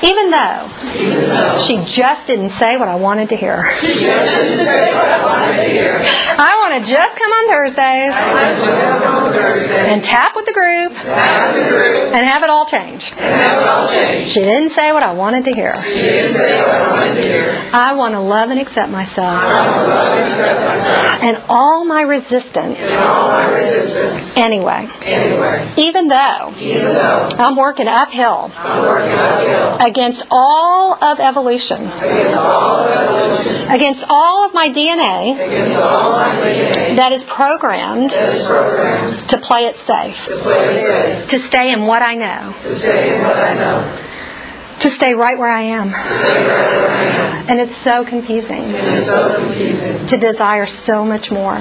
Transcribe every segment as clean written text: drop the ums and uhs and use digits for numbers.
Even though she just didn't say what I wanted to hear. I want to just come on Thursdays and tap with the group and have it all change. She didn't say what I wanted to hear. I want to love and accept myself and all my resistance. Anyway, even though I'm working uphill against all of evolution, against all of my DNA that is programmed to play it safe, to stay in what I know, to stay right where I am. And it's so confusing to desire so much more,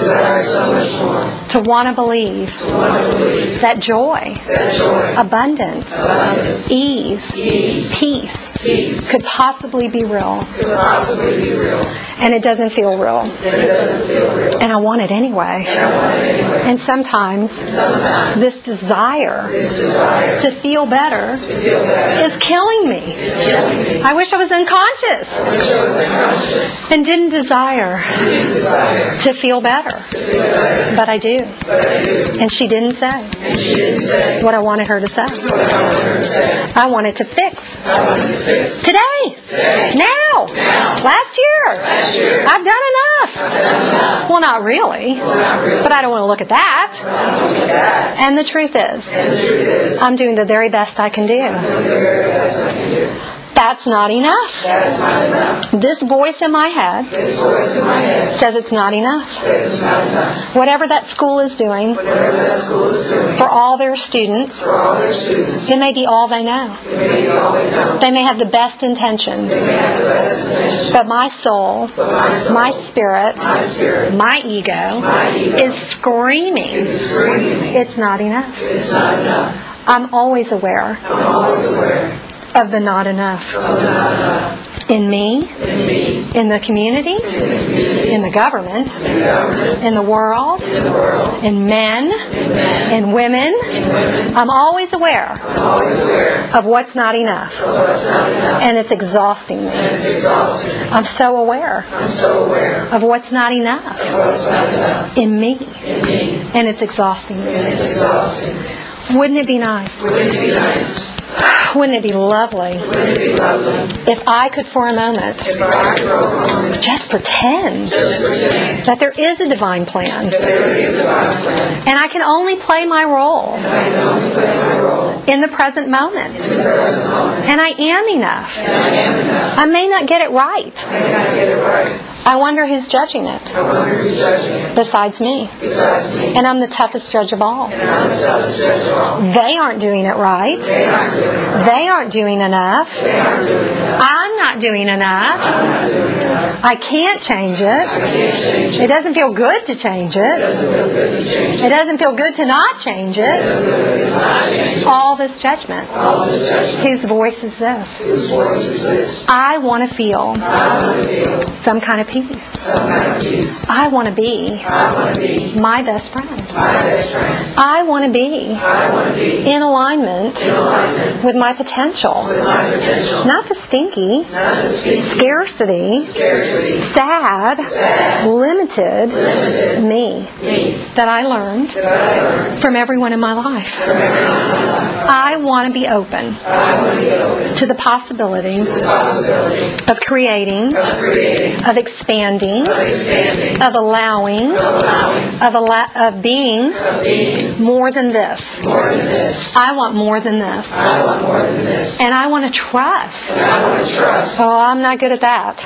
to want to believe that joy, abundance, ease, peace could possibly be real. And it doesn't feel real. And I want it anyway. And sometimes this desire to feel better is killing me. I wish I was unconscious and didn't desire to feel better. But I do. And she didn't say what I wanted her to say. I wanted to fix. Today. Now. Last year. I've done enough. Well, not really. But I don't want to look at that. And the truth is, I'm doing the very best I can do. That's not enough. This voice in my head says it's not enough. Whatever that school is doing for all their students, it may be all they know. They may have the best intentions. But my soul, my spirit, my ego is screaming, it's not enough. I'm always aware of the not enough. In me, in the community, in the government, in the world, in men, in women. I'm always aware of what's not enough. And it's exhausting me. I'm so aware of what's not enough in me. And it's exhausting me. Wouldn't it be nice? Wouldn't it be lovely if I could for a moment just pretend that there is a divine plan and I can only play my role in the present moment, and I am enough. I may not get it right. I wonder who's judging it besides me. And I'm the toughest judge of all. They aren't doing it right. They aren't doing enough. I'm not doing enough. I can't change it. It doesn't feel good to change it. It doesn't feel good to not change it. All this judgment. Whose voice is this? I want to feel some kind of peace. I want to be my best friend. I want to be in alignment with my potential. Not the stinky, scarcity, sad, limited me that I learned from everyone in my life. I want to be open to the possibility of creating, of expanding, of allowing, of being more than this. I want more than this. And I want to trust. Oh, I'm not good at that.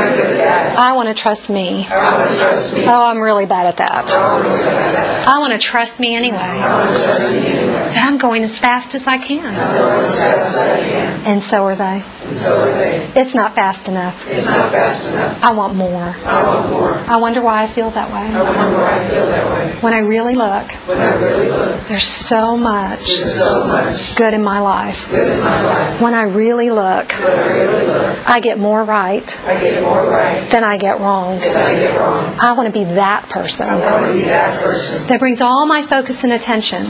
I want to trust me. Oh, I'm really bad at that. I want to trust me anyway. That I'm going as fast as I can. And so are they. It's not fast enough. I want more. I wonder why I feel that way. When I really look, there's so much good in my life. When I really look, I get more right than I get wrong. I want to be that person that brings all my focus and attention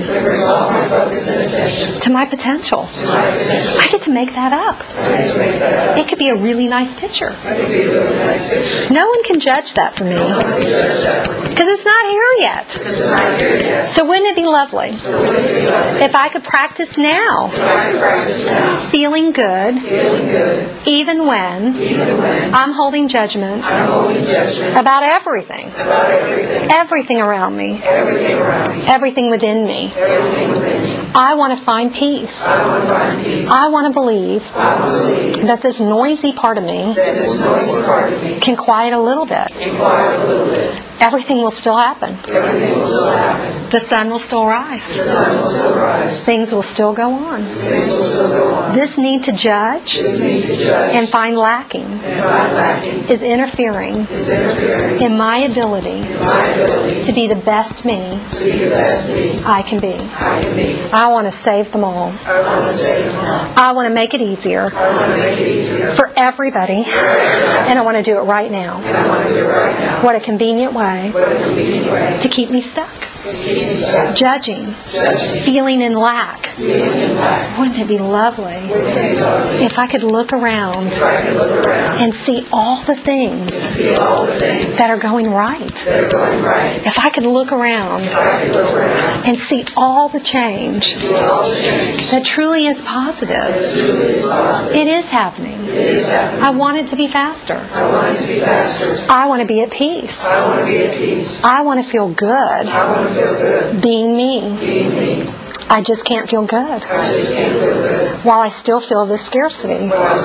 to my potential. I get to make that up. It could be a really nice picture. No one can judge that for me because it's not here yet. So wouldn't it be lovely if I could practice now feeling good even when I'm holding judgment about everything around me, everything within me. I want to find peace. I want to believe that this noisy part of me can quiet a little bit. Everything will still happen. The sun will still rise. Things will still go on. This need to judge and find lacking is interfering in my ability to be the best me I can be. I want to save them all. I want to make it easier for everybody, and I want to do it right now. What a convenient way to keep me stuck. Judging, feeling in lack. Wouldn't it be lovely if I could look around and see all the things that are going right? If I could look around and see all the change that truly is positive. It is happening. I want it to be faster. I want to be at peace. I want to feel good being me. I just can't feel good while I still feel this scarcity.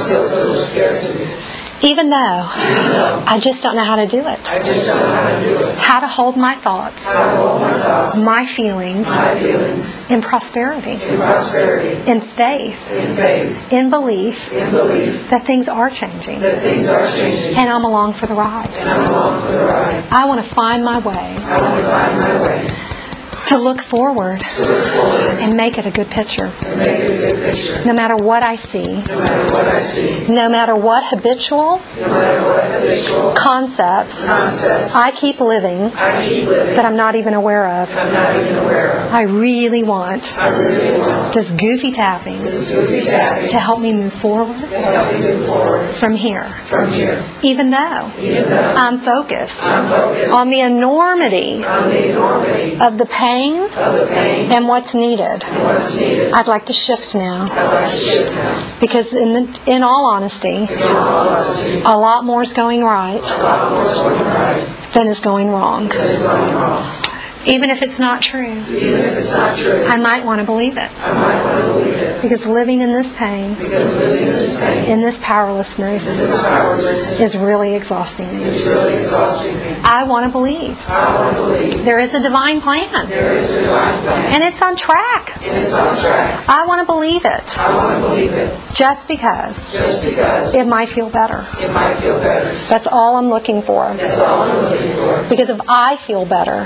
Even though I just don't know how to do it. How to hold my thoughts, my feelings in prosperity, in faith, in belief that things are changing. And I'm along for the ride. I want to find my way to look forward and make it a good picture. No matter what I see, no matter what habitual concepts I keep living that I'm not even aware of. I really want this goofy tapping to help me move forward from here. Even though I'm focused on the enormity of the pain and what's needed. I'd like to shift now. Because in all honesty, a lot more is going right than is going wrong. Even if it's not true, I might want to believe it. Because living in this pain, in this powerlessness, is really exhausting me. I want to believe there is a divine plan. And it's on track. I want to believe it. Just because it might feel better. That's all I'm looking for. Because if I feel better,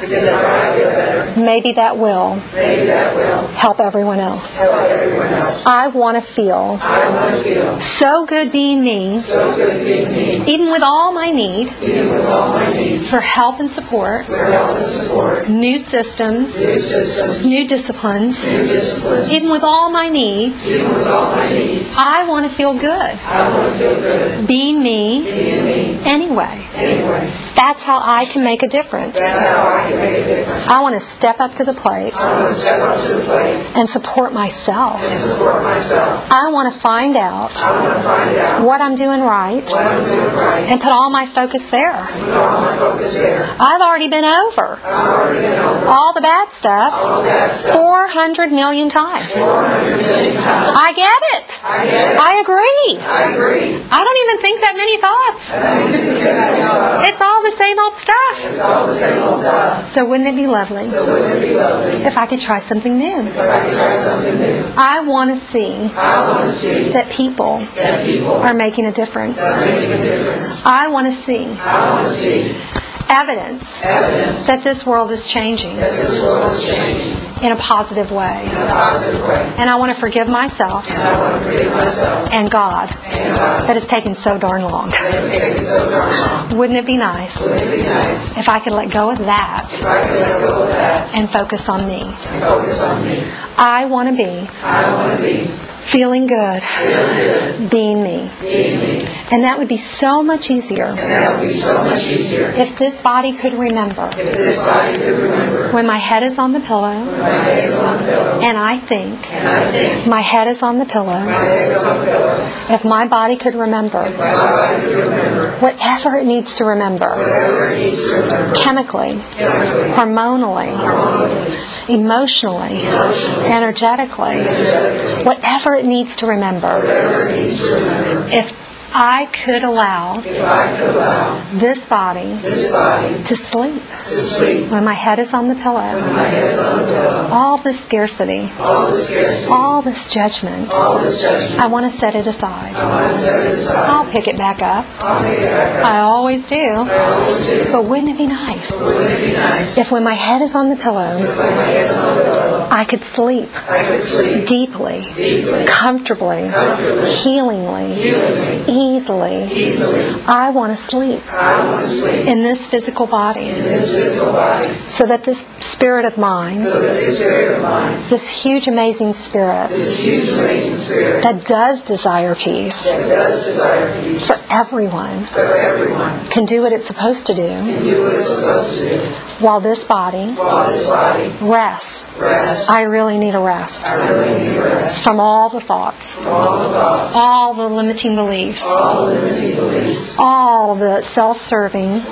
maybe that will help everyone else. I want to feel so good being me, even with all my need for help and support, new systems, new disciplines, even with all my needs, I want to feel good. Being me anyway. That's how I can make a difference. I want to step up to the plate and support myself. I want to find out what I'm doing right and put all my focus there. I've already been over all the bad stuff 400 million times. I get it. I agree. I don't even think that many thoughts. It's all the same old stuff. So wouldn't it be lovely if I could try something new? I want want to see that people are making a difference. I want to see evidence that this world is changing in a positive way. And I want to forgive myself and God that it's taken so darn long. Wouldn't it be nice if I could let go of that and focus on me? I want to be feeling good, being me. And that would be so much easier if this body could remember when my head is on the pillow and I think my head is on the pillow. If my body could remember whatever it needs to remember, chemically, hormonally, emotionally, energetically, whatever it needs to remember. If I could allow this body to sleep when my head is on the pillow. All this scarcity, all this judgment, I want to set it aside. I'll pick it back up. I always do. But wouldn't it be nice if when my head is on the pillow, I could sleep deeply, comfortably, healingly, easily. I want to sleep in this physical body so that this spirit of mine, this huge amazing spirit that does desire peace for everyone, can do what it's supposed to do while this body rests. I really need a rest from all the thoughts, all the limiting beliefs, all the self-serving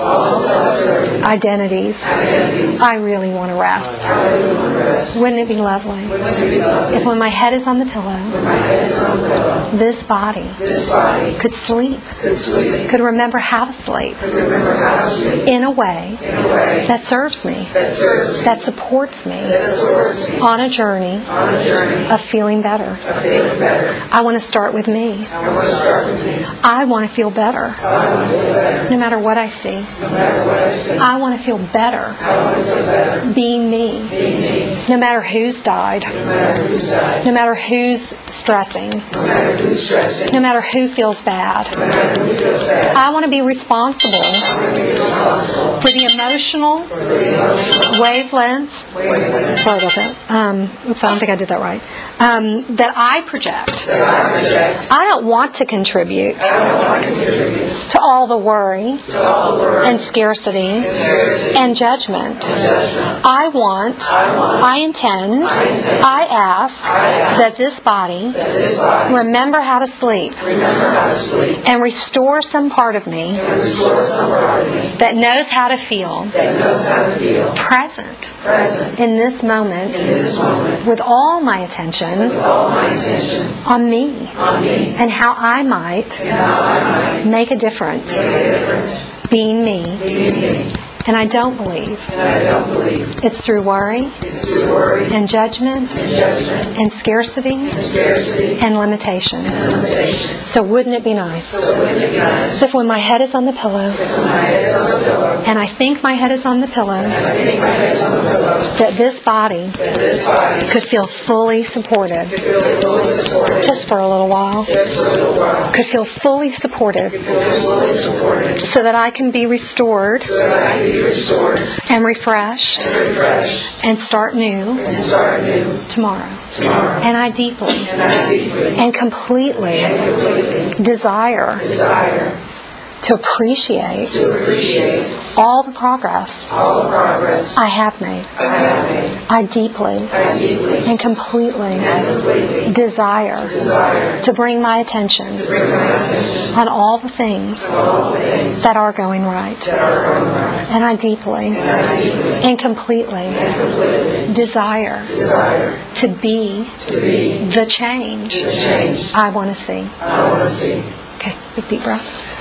identities. I really want to rest. Wouldn't it be lovely if when my head is on the pillow, this body could sleep, could remember how to sleep in a way that serves me, that supports me on a journey of feeling better. I want to start with me. I want to feel better no matter what I see. I want to feel better being me, no matter who's died, no matter who's stressing, no matter who feels bad. I want to be responsible for the emotional wavelengths. Sorry about that. So I don't think I did that right. That I project. I don't want to contribute to all the worry and scarcity and judgment. I intend, I ask that this body remember how to sleep and restore some part of me that knows how to feel present in this moment with all my attention on me and how I might make a difference being me. And I don't believe it's through worry and judgment and scarcity and limitation. So wouldn't it be nice if when my head is on the pillow and I think my head is on the pillow, that this body could feel fully supported just for a little while, could feel fully supported so that I can be restored and refreshed and start new tomorrow. And I deeply and completely desire to appreciate all the progress I have made. I deeply and completely desire to bring my attention on all the things that are going right. And I deeply and completely desire to be the change I want to see. Okay, big deep breath.